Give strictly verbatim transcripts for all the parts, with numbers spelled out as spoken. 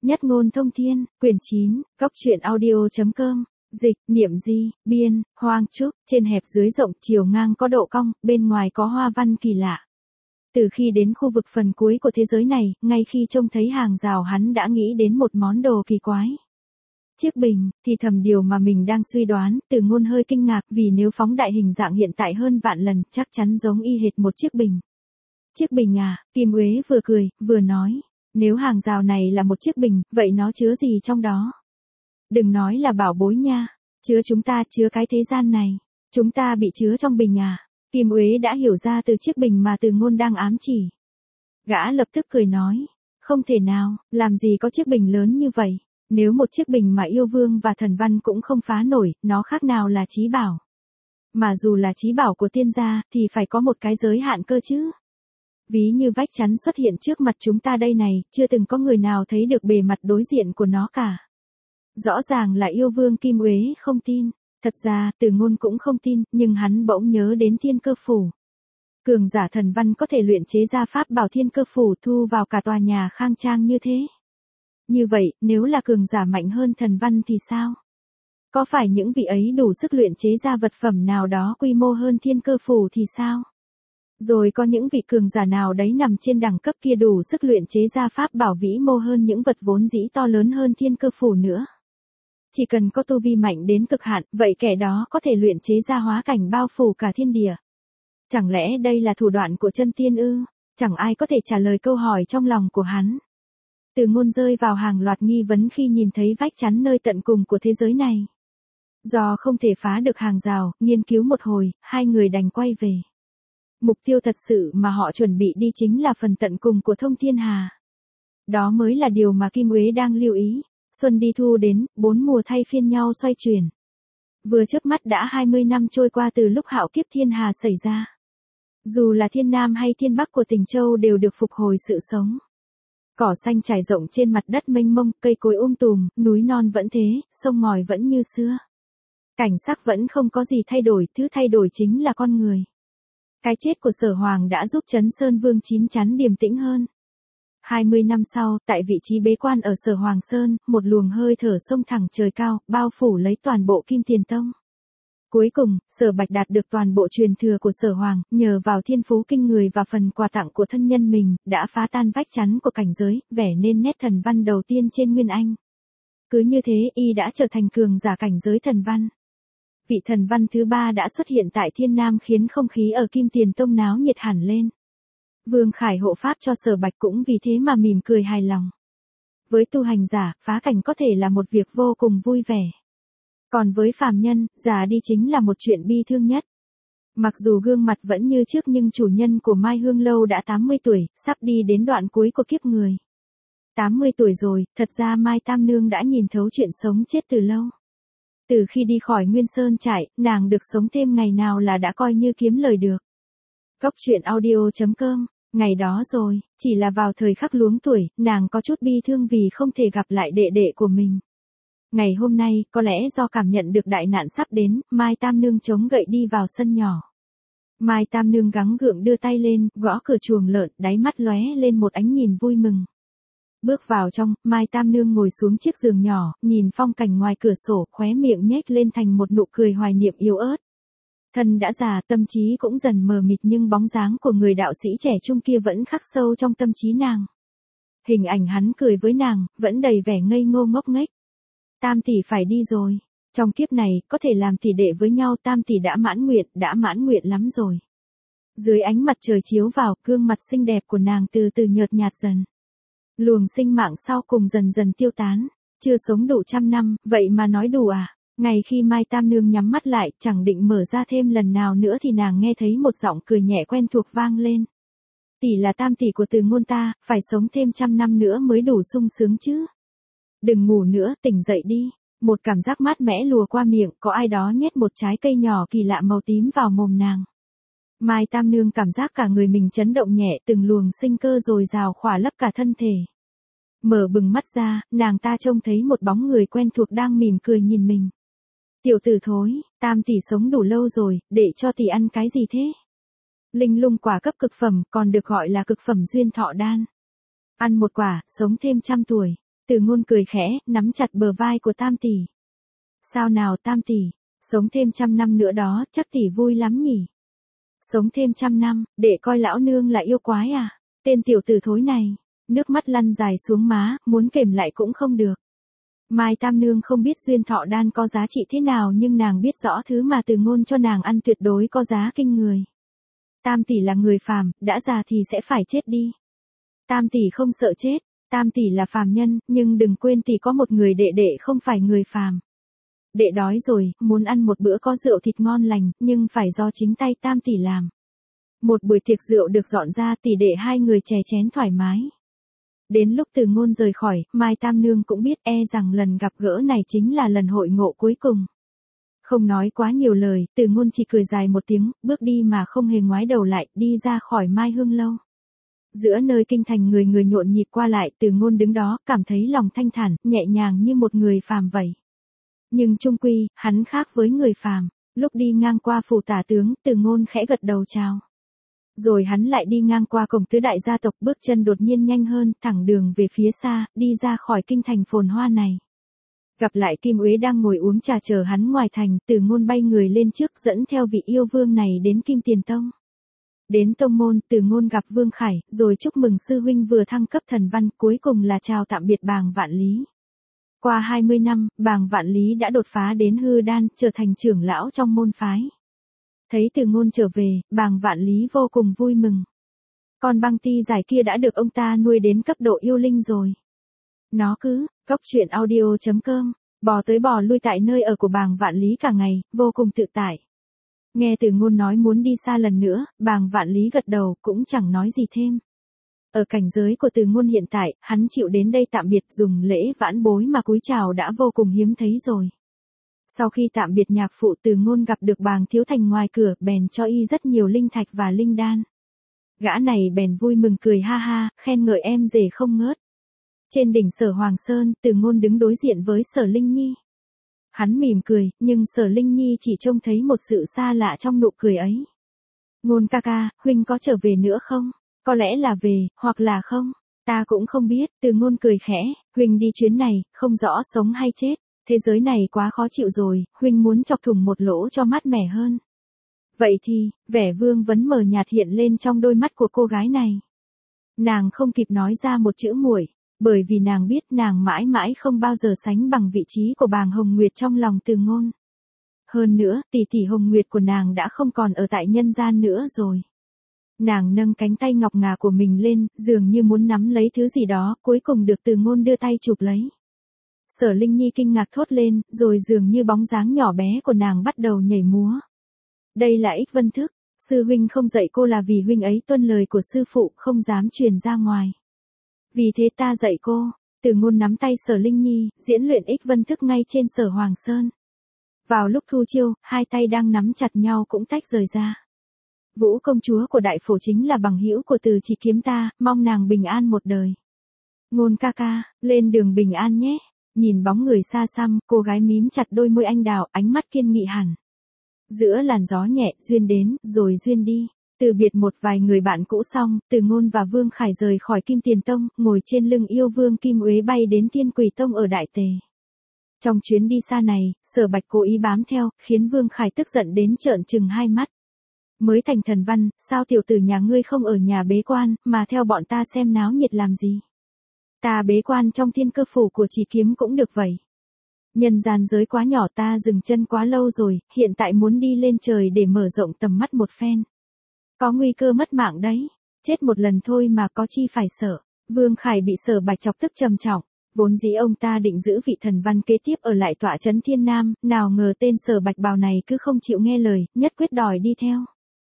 Nhất ngôn thông thiên, quyển chín, góc truyện audio.com, dịch, niệm di, biên, Hoang Trúc, trên hẹp dưới rộng, chiều ngang có độ cong, bên ngoài có hoa văn kỳ lạ. Từ khi đến khu vực phần cuối của thế giới này, ngay khi trông thấy hàng rào hắn đã nghĩ đến một món đồ kỳ quái. Chiếc bình, thì thầm điều mà mình đang suy đoán, Từ Ngôn hơi kinh ngạc vì nếu phóng đại hình dạng hiện tại hơn vạn lần, chắc chắn giống y hệt một chiếc bình. Chiếc bình à, Kim Uế vừa cười, vừa nói, nếu hàng rào này là một chiếc bình, vậy nó chứa gì trong đó? Đừng nói là bảo bối nha, chứa chúng ta, chứa cái thế gian này, chúng ta bị chứa trong bình à? Kim Uế đã hiểu ra từ chiếc bình mà Từ Ngôn đang ám chỉ. Gã lập tức cười nói, không thể nào, làm gì có chiếc bình lớn như vậy, nếu một chiếc bình mà yêu vương và thần văn cũng không phá nổi, nó khác nào là chí bảo. Mà dù là chí bảo của tiên gia, thì phải có một cái giới hạn cơ chứ. Ví như vách chắn xuất hiện trước mặt chúng ta đây này, chưa từng có người nào thấy được bề mặt đối diện của nó cả. Rõ ràng là yêu vương Kim Uế không tin. Thật ra, Từ Ngôn cũng không tin, nhưng hắn bỗng nhớ đến Thiên Cơ Phủ. Cường giả thần văn có thể luyện chế ra pháp bảo Thiên Cơ Phủ thu vào cả tòa nhà khang trang như thế. Như vậy, nếu là cường giả mạnh hơn thần văn thì sao? Có phải những vị ấy đủ sức luyện chế ra vật phẩm nào đó quy mô hơn Thiên Cơ Phủ thì sao? Rồi có những vị cường giả nào đấy nằm trên đẳng cấp kia đủ sức luyện chế ra pháp bảo vĩ mô hơn những vật vốn dĩ to lớn hơn Thiên Cơ Phủ nữa. Chỉ cần có tu vi mạnh đến cực hạn, vậy kẻ đó có thể luyện chế ra hóa cảnh bao phủ cả thiên địa. Chẳng lẽ đây là thủ đoạn của chân tiên ư? Chẳng ai có thể trả lời câu hỏi trong lòng của hắn. Từ Ngôn rơi vào hàng loạt nghi vấn khi nhìn thấy vách chắn nơi tận cùng của thế giới này. Do không thể phá được hàng rào, nghiên cứu một hồi, hai người đành quay về. Mục tiêu thật sự mà họ chuẩn bị đi chính là phần tận cùng của thông thiên hà. Đó mới là điều mà Kim Uế đang lưu ý. Xuân đi thu đến, bốn mùa thay phiên nhau xoay chuyển. Vừa chớp mắt đã hai mươi năm trôi qua từ lúc hạo kiếp thiên hà xảy ra. Dù là thiên nam hay thiên bắc của Tình Châu đều được phục hồi sự sống. Cỏ xanh trải rộng trên mặt đất mênh mông, cây cối um tùm, núi non vẫn thế, sông ngòi vẫn như xưa. Cảnh sắc vẫn không có gì thay đổi, thứ thay đổi chính là con người. Cái chết của Sở Hoàng đã giúp Trấn Sơn Vương chín chắn điềm tĩnh hơn. hai mươi năm sau, tại vị trí bế quan ở Sở Hoàng Sơn, một luồng hơi thở xông thẳng trời cao, bao phủ lấy toàn bộ Kim Tiền Tông. Cuối cùng, Sở Bạch đạt được toàn bộ truyền thừa của Sở Hoàng, nhờ vào thiên phú kinh người và phần quà tặng của thân nhân mình, đã phá tan vách chắn của cảnh giới, vẽ nên nét thần văn đầu tiên trên Nguyên Anh. Cứ như thế, y đã trở thành cường giả cảnh giới thần văn. Vị thần văn thứ ba đã xuất hiện tại Thiên Nam khiến không khí ở Kim Tiền Tông náo nhiệt hẳn lên. Vương Khải hộ pháp cho Sở Bạch cũng vì thế mà mỉm cười hài lòng. Với tu hành giả, phá cảnh có thể là một việc vô cùng vui vẻ. Còn với phàm nhân, già đi chính là một chuyện bi thương nhất. Mặc dù gương mặt vẫn như trước nhưng chủ nhân của Mai Hương Lâu đã tám mươi tuổi, sắp đi đến đoạn cuối của kiếp người. tám mươi tuổi rồi, thật ra Mai Tam Nương đã nhìn thấu chuyện sống chết từ lâu. Từ khi đi khỏi Nguyên Sơn trại, nàng được sống thêm ngày nào là đã coi như kiếm lời được. Góc truyện audio.com. Ngày đó rồi, chỉ là vào thời khắc luống tuổi, nàng có chút bi thương vì không thể gặp lại đệ đệ của mình. Ngày hôm nay, có lẽ do cảm nhận được đại nạn sắp đến, Mai Tam Nương chống gậy đi vào sân nhỏ. Mai Tam Nương gắng gượng đưa tay lên, gõ cửa chuồng lợn, đáy mắt lóe lên một ánh nhìn vui mừng. Bước vào trong, Mai Tam Nương ngồi xuống chiếc giường nhỏ, nhìn phong cảnh ngoài cửa sổ, khóe miệng nhếch lên thành một nụ cười hoài niệm yếu ớt. Thân đã già, tâm trí cũng dần mờ mịt nhưng bóng dáng của người đạo sĩ trẻ trung kia vẫn khắc sâu trong tâm trí nàng. Hình ảnh hắn cười với nàng, vẫn đầy vẻ ngây ngô ngốc nghếch. Tam tỷ phải đi rồi. Trong kiếp này, có thể làm tỷ đệ với nhau, Tam tỷ đã mãn nguyện, đã mãn nguyện lắm rồi. Dưới ánh mặt trời chiếu vào, gương mặt xinh đẹp của nàng từ từ nhợt nhạt dần. Luồng sinh mạng sau cùng dần dần tiêu tán. Chưa sống đủ trăm năm, vậy mà nói đủ à? Ngay khi Mai Tam Nương nhắm mắt lại, chẳng định mở ra thêm lần nào nữa thì nàng nghe thấy một giọng cười nhẹ quen thuộc vang lên. Tỷ là tam tỷ của Từ Ngôn ta, phải sống thêm trăm năm nữa mới đủ sung sướng chứ. Đừng ngủ nữa, tỉnh dậy đi. Một cảm giác mát mẻ lùa qua miệng, có ai đó nhét một trái cây nhỏ kỳ lạ màu tím vào mồm nàng. Mai Tam Nương cảm giác cả người mình chấn động nhẹ, từng luồng sinh cơ dồi dào khỏa lấp cả thân thể. Mở bừng mắt ra, nàng ta trông thấy một bóng người quen thuộc đang mỉm cười nhìn mình. Tiểu tử thối, Tam tỷ sống đủ lâu rồi, để cho tỷ ăn cái gì thế? Linh lung quả cấp cực phẩm, còn được gọi là cực phẩm duyên thọ đan. Ăn một quả, sống thêm trăm tuổi. Từ Ngôn cười khẽ, nắm chặt bờ vai của Tam tỷ. Sao nào Tam tỷ, sống thêm trăm năm nữa đó, chắc tỷ vui lắm nhỉ? Sống thêm trăm năm, để coi lão nương là yêu quái à? Tên tiểu tử thối này, nước mắt lăn dài xuống má, muốn kềm lại cũng không được. Mai Tam nương không biết duyên thọ đan có giá trị thế nào, nhưng nàng biết rõ thứ mà Từ Ngôn cho nàng ăn tuyệt đối có giá kinh người. Tam tỷ là người phàm, đã già thì sẽ phải chết đi. Tam tỷ không sợ chết, Tam tỷ là phàm nhân, nhưng đừng quên tỷ có một người đệ đệ không phải người phàm. Đệ đói rồi, muốn ăn một bữa có rượu thịt ngon lành, nhưng phải do chính tay Tam tỷ làm. Một buổi tiệc rượu được dọn ra, tỷ đệ hai người chè chén thoải mái. Đến lúc Từ Ngôn rời khỏi, Mai Tam nương cũng biết e rằng lần gặp gỡ này chính là lần hội ngộ cuối cùng. Không nói quá nhiều lời, Từ Ngôn chỉ cười dài một tiếng, bước đi mà không hề ngoái đầu lại, đi ra khỏi Mai Hương lâu. Giữa nơi kinh thành người người nhộn nhịp qua lại, Từ Ngôn đứng đó, cảm thấy lòng thanh thản, nhẹ nhàng như một người phàm vậy. Nhưng chung quy, hắn khác với người phàm. Lúc đi ngang qua phủ tả tướng, Từ Ngôn khẽ gật đầu chào. Rồi hắn lại đi ngang qua cổng tứ đại gia tộc, bước chân đột nhiên nhanh hơn, thẳng đường về phía xa, đi ra khỏi kinh thành phồn hoa này. Gặp lại Kim Uế đang ngồi uống trà chờ hắn ngoài thành, Từ Ngôn bay người lên trước dẫn theo vị yêu vương này đến Kim Tiền Tông. Đến tông môn, Từ Ngôn gặp Vương Khải, rồi chúc mừng sư huynh vừa thăng cấp thần văn, cuối cùng là chào tạm biệt Bàng Vạn Lý. Qua hai mươi năm, Bàng Vạn Lý đã đột phá đến hư đan, trở thành trưởng lão trong môn phái. Thấy Từ Ngôn trở về, Bàng Vạn Lý vô cùng vui mừng. Con băng ti giải kia đã được ông ta nuôi đến cấp độ yêu linh rồi. Nó cứ, cóc truyện audio chấm com, bò tới bò lui tại nơi ở của Bàng Vạn Lý cả ngày, vô cùng tự tại. Nghe Từ Ngôn nói muốn đi xa lần nữa, Bàng Vạn Lý gật đầu, cũng chẳng nói gì thêm. Ở cảnh giới của Từ Ngôn hiện tại, hắn chịu đến đây tạm biệt, dùng lễ vãn bối mà cúi chào đã vô cùng hiếm thấy rồi. Sau khi tạm biệt nhạc phụ, Từ Ngôn gặp được Bàng Thiếu Thành ngoài cửa, bèn cho y rất nhiều linh thạch và linh đan. Gã này bèn vui mừng cười ha ha, khen ngợi em rể không ngớt. Trên đỉnh Sở Hoàng Sơn, Từ Ngôn đứng đối diện với Sở Linh Nhi. Hắn mỉm cười, nhưng Sở Linh Nhi chỉ trông thấy một sự xa lạ trong nụ cười ấy. Ngôn ca ca, huynh có trở về nữa không? Có lẽ là về, hoặc là không. Ta cũng không biết, Từ Ngôn cười khẽ, huynh đi chuyến này, không rõ sống hay chết. Thế giới này quá khó chịu rồi, huynh muốn chọc thủng một lỗ cho mát mẻ hơn. Vậy thì, vẻ vương vấn mờ nhạt hiện lên trong đôi mắt của cô gái này. Nàng không kịp nói ra một chữ muội, bởi vì nàng biết nàng mãi mãi không bao giờ sánh bằng vị trí của Bàng Hồng Nguyệt trong lòng Từ Ngôn. Hơn nữa, tỷ tỷ Hồng Nguyệt của nàng đã không còn ở tại nhân gian nữa rồi. Nàng nâng cánh tay ngọc ngà của mình lên, dường như muốn nắm lấy thứ gì đó, cuối cùng được Từ Ngôn đưa tay chụp lấy. Sở Linh Nhi kinh ngạc thốt lên, rồi dường như bóng dáng nhỏ bé của nàng bắt đầu nhảy múa. Đây là Ích Vân Thức, sư huynh không dạy cô là vì huynh ấy tuân lời của sư phụ, không dám truyền ra ngoài. Vì thế ta dạy cô. Từ Ngôn nắm tay Sở Linh Nhi, diễn luyện Ích Vân Thức ngay trên Sở Hoàng Sơn. Vào lúc thu chiêu, hai tay đang nắm chặt nhau cũng tách rời ra. Vũ công chúa của Đại Phổ chính là bằng hữu của Từ Chỉ Kiếm ta, mong nàng bình an một đời. Ngôn ca ca, lên đường bình an nhé. Nhìn bóng người xa xăm, cô gái mím chặt đôi môi anh đào, ánh mắt kiên nghị hẳn. Giữa làn gió nhẹ, duyên đến, rồi duyên đi. Từ biệt một vài người bạn cũ xong, Từ Ngôn và Vương Khải rời khỏi Kim Tiền Tông, ngồi trên lưng yêu vương Kim Uế bay đến Thiên Quỷ Tông ở Đại Tề. Trong chuyến đi xa này, Sở Bạch cố ý bám theo, khiến Vương Khải tức giận đến trợn trừng hai mắt. Mới thành thần văn, sao tiểu tử nhà ngươi không ở nhà bế quan, mà theo bọn ta xem náo nhiệt làm gì? Ta bế quan trong thiên cơ phủ của Chỉ Kiếm cũng được vậy. Nhân gian giới quá nhỏ, ta dừng chân quá lâu rồi, hiện tại muốn đi lên trời để mở rộng tầm mắt một phen. Có nguy cơ mất mạng đấy, chết một lần thôi mà có chi phải sợ. Vương Khải bị Sở Bạch chọc tức trầm trọng, vốn dĩ ông ta định giữ vị thần văn kế tiếp ở lại tọa trấn Thiên Nam, nào ngờ tên Sở Bạch Bào này cứ không chịu nghe lời, nhất quyết đòi đi theo.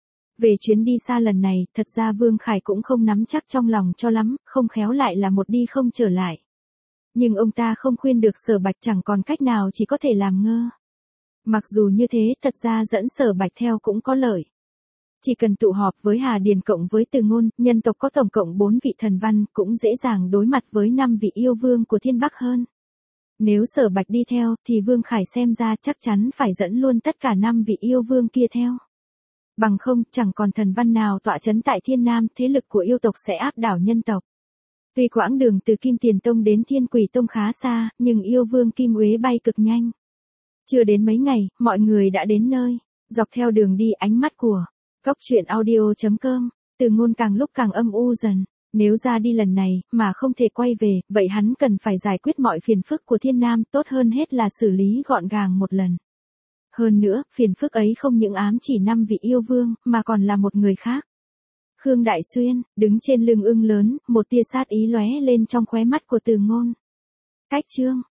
Về chuyến đi xa lần này, thật ra Vương Khải cũng không nắm chắc trong lòng cho lắm, không khéo lại là một đi không trở lại. Nhưng ông ta không khuyên được Sở Bạch, chẳng còn cách nào, chỉ có thể làm ngơ. Mặc dù như thế, thật ra dẫn Sở Bạch theo cũng có lợi. Chỉ cần tụ họp với Hà Điền cộng với Từ Ngôn, nhân tộc có tổng cộng bốn vị thần văn, cũng dễ dàng đối mặt với năm vị yêu vương của Thiên Bắc hơn. Nếu Sở Bạch đi theo, thì Vương Khải xem ra chắc chắn phải dẫn luôn tất cả năm vị yêu vương kia theo. Bằng không, chẳng còn thần văn nào tọa trấn tại Thiên Nam, thế lực của yêu tộc sẽ áp đảo nhân tộc. Tuy quãng đường từ Kim Tiền Tông đến Thiên Quỷ Tông khá xa, nhưng yêu vương Kim Uế bay cực nhanh. Chưa đến mấy ngày, mọi người đã đến nơi. Dọc theo đường đi ánh mắt của Cốc truyện audio chấm com, Từ Ngôn càng lúc càng âm u dần. Nếu ra đi lần này, mà không thể quay về, vậy hắn cần phải giải quyết mọi phiền phức của Thiên Nam, tốt hơn hết là xử lý gọn gàng một lần. Hơn nữa, phiền phức ấy không những ám chỉ năm vị yêu vương, mà còn là một người khác. Khương Đại Xuyên, đứng trên lưng ưng lớn, một tia sát ý lóe lên trong khóe mắt của Từ Ngôn. Cách chương